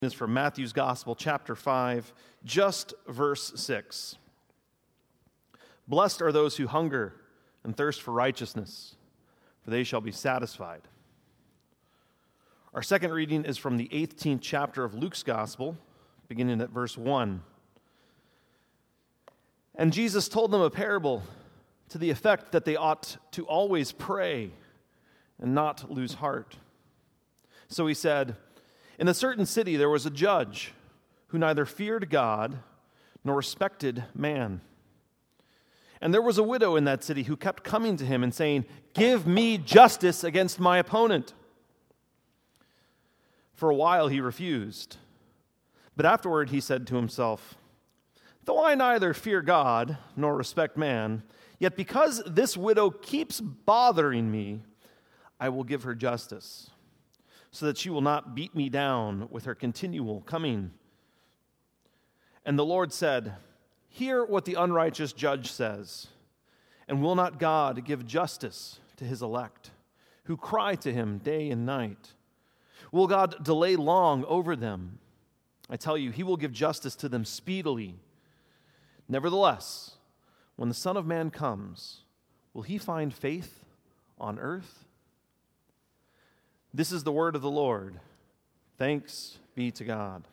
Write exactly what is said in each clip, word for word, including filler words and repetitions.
Is from Matthew's Gospel, chapter five, just verse six. Blessed are those who hunger and thirst for righteousness, for they shall be satisfied. Our second reading is from the eighteenth chapter of Luke's Gospel, beginning at verse one. And Jesus told them a parable to the effect that they ought to always pray and not lose heart. So he said, in a certain city there was a judge who neither feared God nor respected man. And there was a widow in that city who kept coming to him and saying, give me justice against my opponent. For a while he refused. But afterward he said to himself, though I neither fear God nor respect man, yet because this widow keeps bothering me, I will give her justice, so that she will not beat me down with her continual coming. And the Lord said, hear what the unrighteous judge says, and will not God give justice to his elect, who cry to him day and night? Will God delay long over them? I tell you, he will give justice to them speedily. Nevertheless, when the Son of Man comes, will he find faith on earth? This is the word of the Lord. Thanks be to God.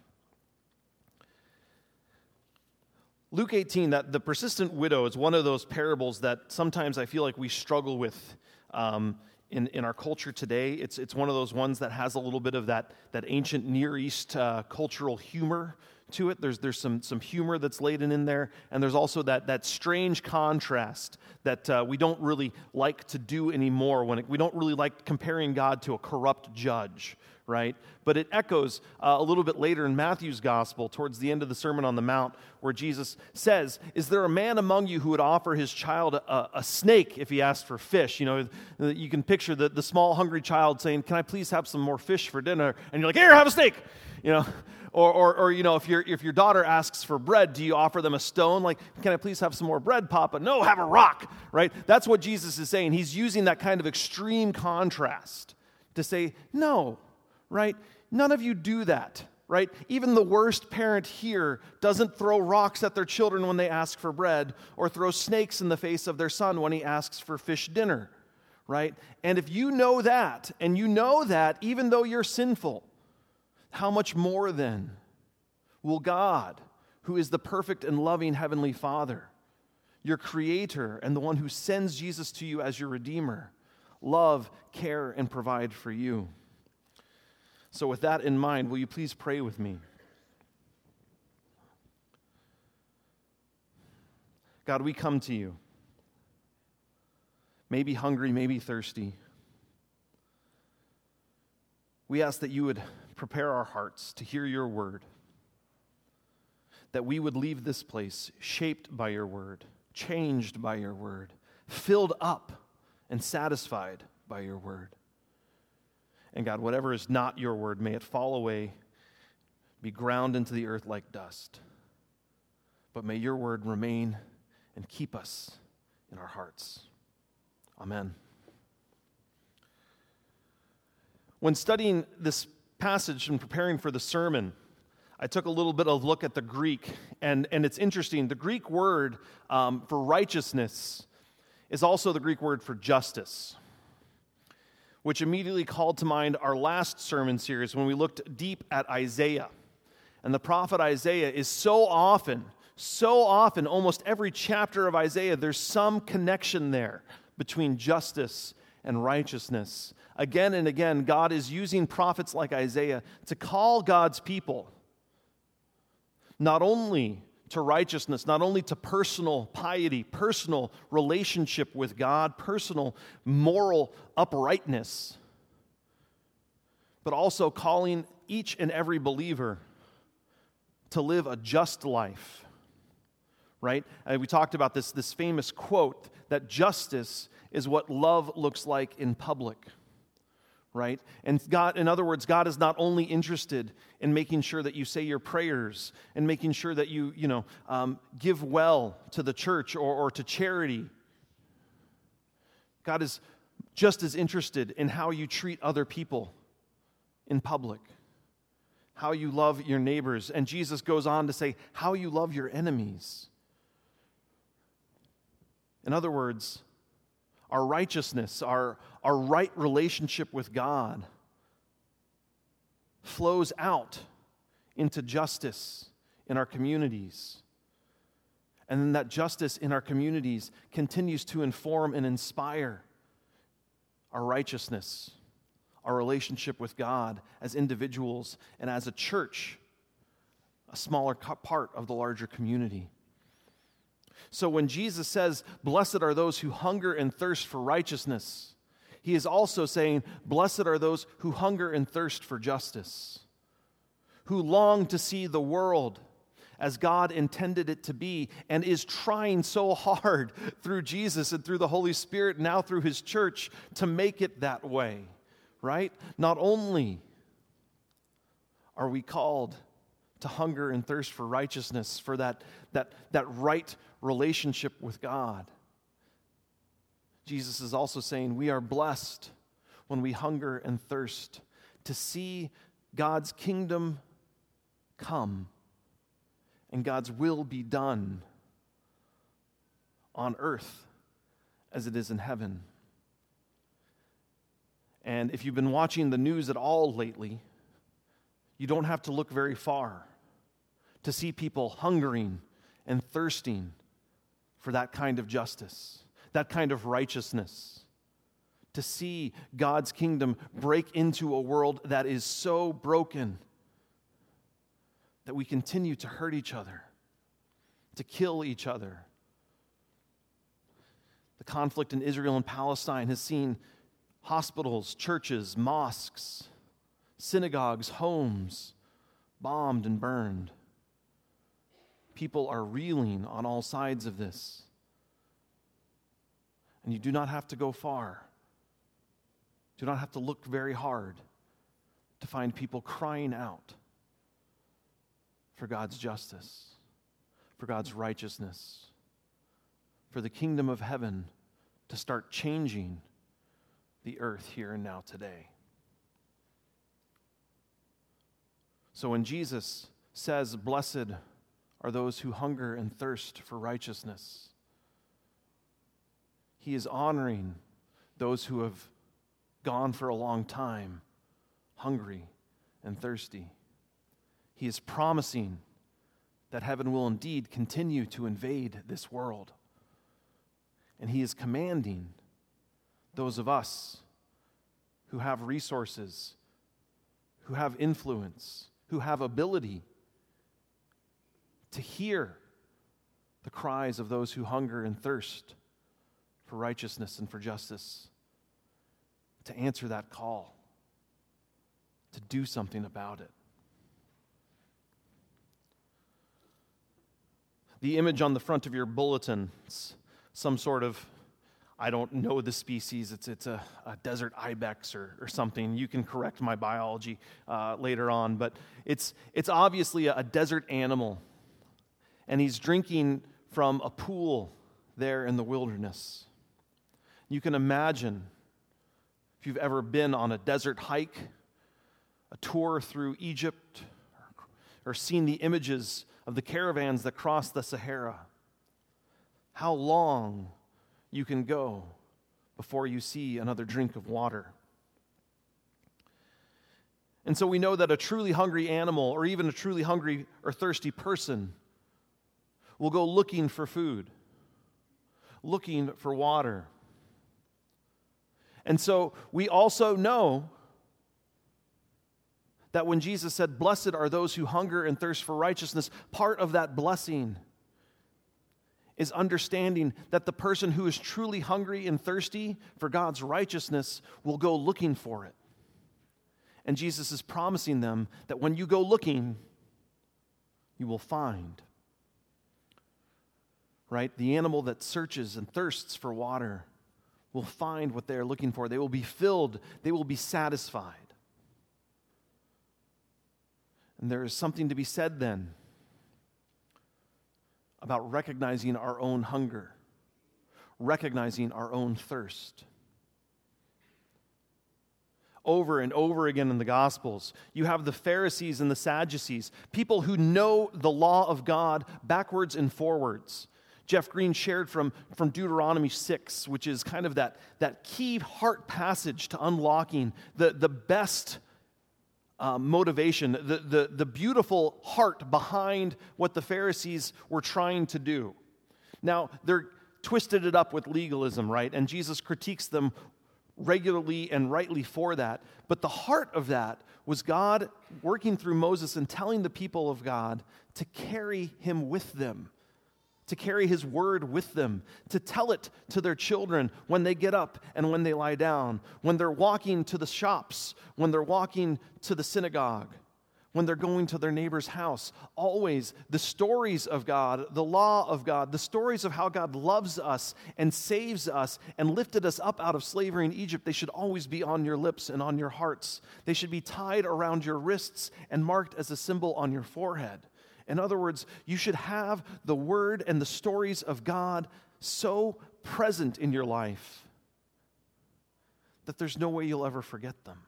Luke eighteen, that the persistent widow is one of those parables that sometimes I feel like we struggle with um, in, in our culture today. It's it's one of those ones that has a little bit of that, that ancient Near East uh, cultural humor to it. There's there's some some humor that's laden in there, and there's also that that strange contrast that uh, we don't really like to do anymore. When it, we don't really like comparing God to a corrupt judge, right? But it echoes uh, a little bit later in Matthew's Gospel, towards the end of the Sermon on the Mount, where Jesus says, "Is there a man among you who would offer his child a, a snake if he asked for fish?" You know, you can picture the the small hungry child saying, "Can I please have some more fish for dinner?" And you're like, "Here, have a snake," you know. Or, or, or, you know, if your if your daughter asks for bread, do you offer them a stone? Like, can I please have some more bread, Papa? No, have a rock, right? That's what Jesus is saying. He's using that kind of extreme contrast to say, no, right? None of you do that, right? Even the worst parent here doesn't throw rocks at their children when they ask for bread, or throw snakes in the face of their son when he asks for fish dinner, right? And if you know that, and you know that even though you're sinful, how much more then will God, who is the perfect and loving Heavenly Father, your Creator and the one who sends Jesus to you as your Redeemer, love, care, and provide for you? So with that in mind, will you please pray with me? God, we come to you, maybe hungry, maybe thirsty. We ask that you would prepare our hearts to hear your word, that we would leave this place shaped by your word, changed by your word, filled up and satisfied by your word. And God, whatever is not your word, may it fall away, be ground into the earth like dust. But may your word remain and keep us in our hearts. Amen. When studying this passage and preparing for the sermon, I took a little bit of a look at the Greek, and, and it's interesting. The Greek word um, for righteousness is also the Greek word for justice, which immediately called to mind our last sermon series when we looked deep at Isaiah. And the prophet Isaiah is so often, so often, almost every chapter of Isaiah, there's some connection there between justice and righteousness. Again and again, God is using prophets like Isaiah to call God's people not only to righteousness, not only to personal piety, personal relationship with God, personal moral uprightness, but also calling each and every believer to live a just life, right? And we talked about this, this famous quote that justice is what love looks like in public. Right? And God, in other words, God is not only interested in making sure that you say your prayers and making sure that you, you know, um, give well to the church or, or to charity. God is just as interested in how you treat other people in public, how you love your neighbors. And Jesus goes on to say, how you love your enemies. In other words, our righteousness, our, our right relationship with God flows out into justice in our communities. And then that justice in our communities continues to inform and inspire our righteousness, our relationship with God as individuals and as a church, a smaller part of the larger community. So when Jesus says, blessed are those who hunger and thirst for righteousness, he is also saying, blessed are those who hunger and thirst for justice, who long to see the world as God intended it to be and is trying so hard through Jesus and through the Holy Spirit, now through his church, to make it that way, right? Not only are we called to hunger and thirst for righteousness, for that, that, that right relationship with God, Jesus is also saying we are blessed when we hunger and thirst to see God's kingdom come and God's will be done on earth as it is in heaven. And if you've been watching the news at all lately, you don't have to look very far to see people hungering and thirsting for that kind of justice, that kind of righteousness, to see God's kingdom break into a world that is so broken that we continue to hurt each other, to kill each other. The conflict in Israel and Palestine has seen hospitals, churches, mosques, synagogues, homes bombed and burned. People are reeling on all sides of this. And you do not have to go far. Do not have to look very hard to find people crying out for God's justice, for God's righteousness, for the kingdom of heaven to start changing the earth here and now today. So when Jesus says, blessed are those who hunger and thirst for righteousness, he is honoring those who have gone for a long time, hungry and thirsty. He is promising that heaven will indeed continue to invade this world. And he is commanding those of us who have resources, who have influence, who have ability to hear the cries of those who hunger and thirst for righteousness and for justice, to answer that call, to do something about it. The image on the front of your bulletin, it's some sort of, I don't know the species, it's it's a, a desert ibex or, or something. You can correct my biology uh, later on, but it's it's obviously a, a desert animal, and he's drinking from a pool there in the wilderness. You can imagine, if you've ever been on a desert hike, a tour through Egypt, or, or seen the images of the caravans that cross the Sahara, how long you can go before you see another drink of water. And so we know that a truly hungry animal, or even a truly hungry or thirsty person, will go looking for food, looking for water. And so we also know that when Jesus said, blessed are those who hunger and thirst for righteousness, part of that blessing is understanding that the person who is truly hungry and thirsty for God's righteousness will go looking for it. And Jesus is promising them that when you go looking, you will find. Right? The animal that searches and thirsts for water will find what they are looking for. They will be filled. They will be satisfied. And there is something to be said then about recognizing our own hunger, recognizing our own thirst. over and over again in the Gospels. You have the Pharisees and the Sadducees, people who know the law of God backwards and forwards. Jeff Green shared from, from Deuteronomy six, which is kind of that, that key heart passage to unlocking the, the best uh, motivation, the, the, the beautiful heart behind what the Pharisees were trying to do. Now, they're twisted it up with legalism, right? And Jesus critiques them regularly and rightly for that. But the heart of that was God working through Moses and telling the people of God to carry him with them, to carry his word with them, to tell it to their children when they get up and when they lie down, when they're walking to the shops, when they're walking to the synagogue, when they're going to their neighbor's house. Always the stories of God, the law of God, the stories of how God loves us and saves us and lifted us up out of slavery in Egypt, they should always be on your lips and on your hearts. They should be tied around your wrists and marked as a symbol on your forehead. In other words, you should have the word and the stories of God so present in your life that there's no way you'll ever forget them.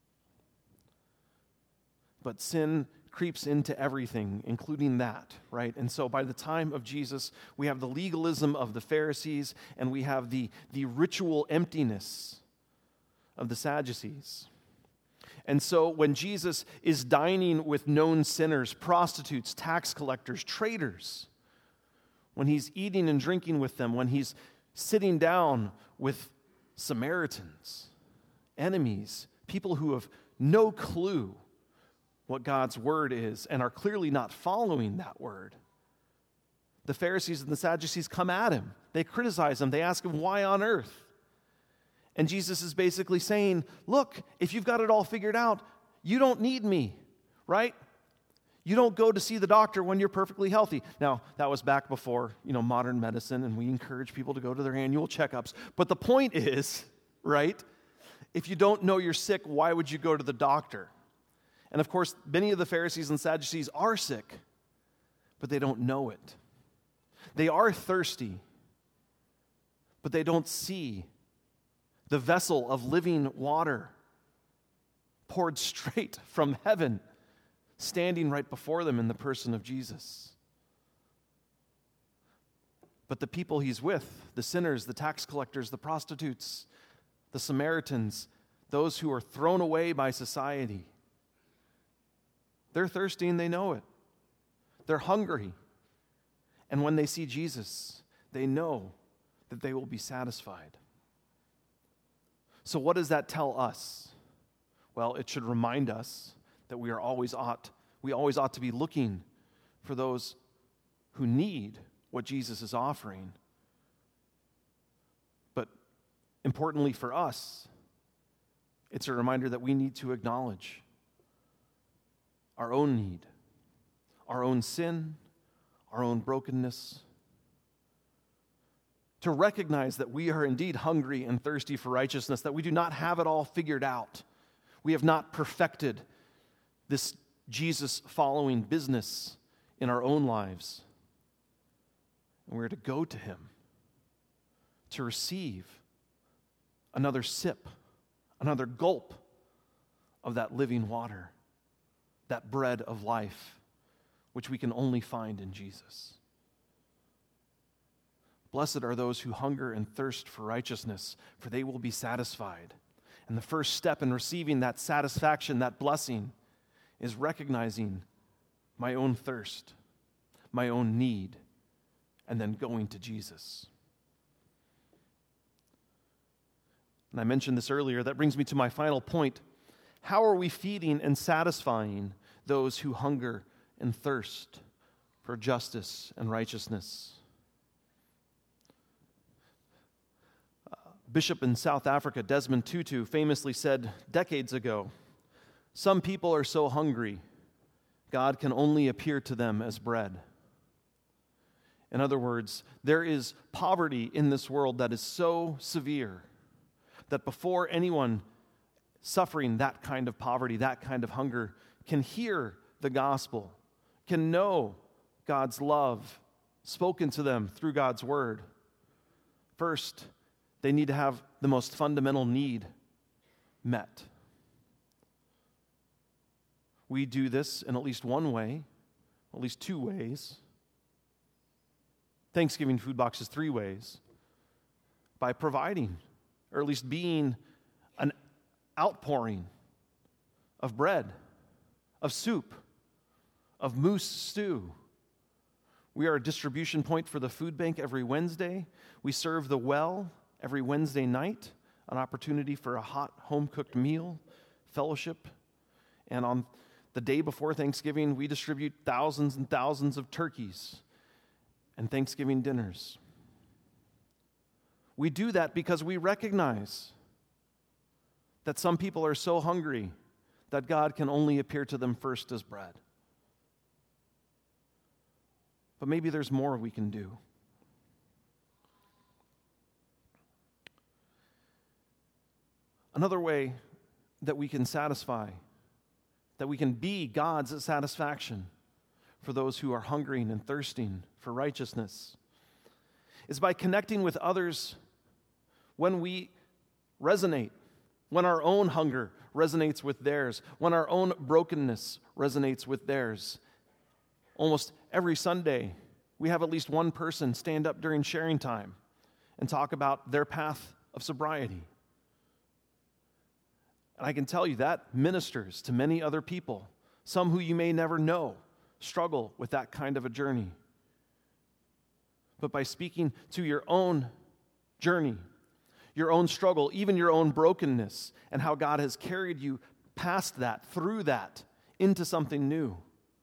But sin creeps into everything, including that, right? And so by the time of Jesus, we have the legalism of the Pharisees and we have the, the ritual emptiness of the Sadducees. And so when Jesus is dining with known sinners, prostitutes, tax collectors, traitors, when he's eating and drinking with them, when he's sitting down with Samaritans, enemies, people who have no clue what God's word is and are clearly not following that word, the Pharisees and the Sadducees come at him. They criticize him. They ask him, why on earth? And Jesus is basically saying, look, if you've got it all figured out, you don't need me, right? You don't go to see the doctor when you're perfectly healthy. Now, that was back before, you know, modern medicine, and we encourage people to go to their annual checkups. But the point is, right, if you don't know you're sick, why would you go to the doctor? And of course, many of the Pharisees and Sadducees are sick, but they don't know it. They are thirsty, but they don't see the vessel of living water poured straight from heaven, standing right before them in the person of Jesus. But the people he's with, the sinners, the tax collectors, the prostitutes, the Samaritans, those who are thrown away by society, they're thirsty and they know it. They're hungry. And when they see Jesus, they know that they will be satisfied. So what does that tell us? Well, it should remind us that we are always ought, we always ought to be looking for those who need what Jesus is offering. But importantly for us, it's a reminder that we need to acknowledge our own need, our own sin, our own brokenness, to recognize that we are indeed hungry and thirsty for righteousness, that we do not have it all figured out. We have not perfected this Jesus-following business in our own lives. And we're to go to him to receive another sip, another gulp of that living water, that bread of life, which we can only find in Jesus. Blessed are those who hunger and thirst for righteousness, for they will be satisfied. And the first step in receiving that satisfaction, that blessing, is recognizing my own thirst, my own need, and then going to Jesus. And I mentioned this earlier. That brings me to my final point. How are we feeding and satisfying those who hunger and thirst for justice and righteousness? Bishop in South Africa, Desmond Tutu, famously said decades ago, "Some people are so hungry, God can only appear to them as bread." In other words, there is poverty in this world that is so severe that before anyone suffering that kind of poverty, that kind of hunger, can hear the gospel, can know God's love spoken to them through God's word, first, they need to have the most fundamental need met. We do this in at least one way, at least two ways. Thanksgiving food box is three ways. By providing, or at least being an outpouring of bread, of soup, of moose stew. We are a distribution point for the food bank every Wednesday. We serve the well every Wednesday night, an opportunity for a hot home-cooked meal, fellowship. And on the day before Thanksgiving, we distribute thousands and thousands of turkeys and Thanksgiving dinners. We do that because we recognize that some people are so hungry that God can only appear to them first as bread. But maybe there's more we can do. Another way that we can satisfy, that we can be God's satisfaction for those who are hungering and thirsting for righteousness, is by connecting with others when we resonate, when our own hunger resonates with theirs, when our own brokenness resonates with theirs. Almost every Sunday, we have at least one person stand up during sharing time and talk about their path of sobriety. And I can tell you that ministers to many other people. Some who you may never know struggle with that kind of a journey. But by speaking to your own journey, your own struggle, even your own brokenness, and how God has carried you past that, through that, into something new,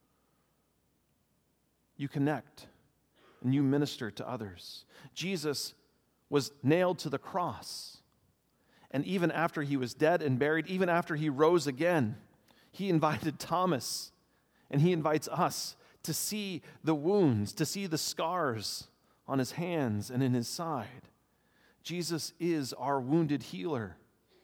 you connect and you minister to others. Jesus was nailed to the cross. And even after he was dead and buried, even after he rose again, he invited Thomas and he invites us to see the wounds, to see the scars on his hands and in his side. Jesus is our wounded healer.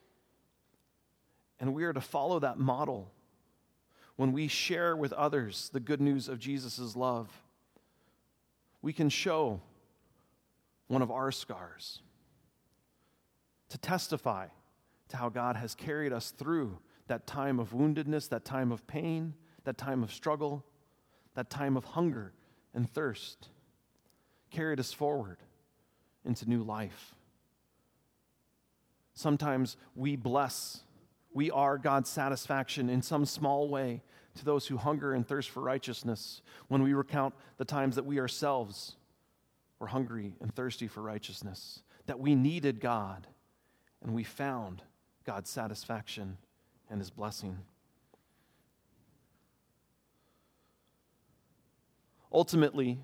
And we are to follow that model when we share with others the good news of Jesus' love. We can show one of our scars to testify to how God has carried us through that time of woundedness, that time of pain, that time of struggle, that time of hunger and thirst, carried us forward into new life. Sometimes we bless, we are God's satisfaction in some small way to those who hunger and thirst for righteousness when we recount the times that we ourselves were hungry and thirsty for righteousness, that we needed God and we found God's satisfaction and his blessing. Ultimately,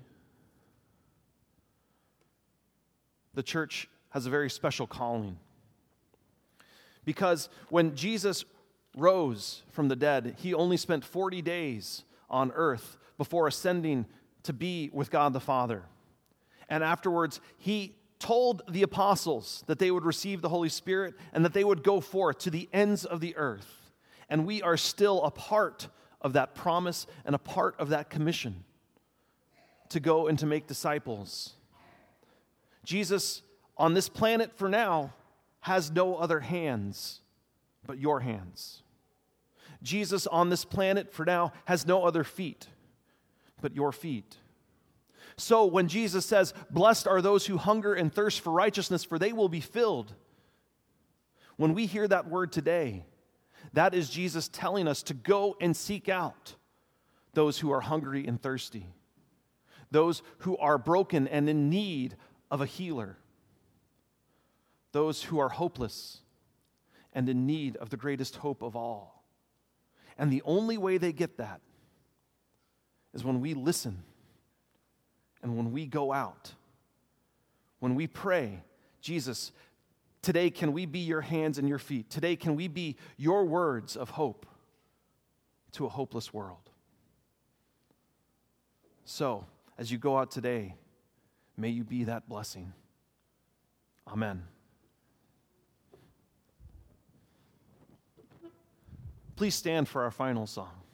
the church has a very special calling. Because when Jesus rose from the dead, he only spent forty days on earth before ascending to be with God the Father. And afterwards, he told the apostles that they would receive the Holy Spirit and that they would go forth to the ends of the earth. And we are still a part of that promise and a part of that commission to go and to make disciples. Jesus, on this planet for now, has no other hands but your hands. Jesus on this planet for now has no other feet but your feet. So when Jesus says, "Blessed are those who hunger and thirst for righteousness, for they will be filled," when we hear that word today, that is Jesus telling us to go and seek out those who are hungry and thirsty, those who are broken and in need of a healer, those who are hopeless and in need of the greatest hope of all. And the only way they get that is when we listen and when we go out, when we pray, "Jesus, today can we be your hands and your feet? Today can we be your words of hope to a hopeless world?" So, as you go out today, may you be that blessing. Amen. Please stand for our final song.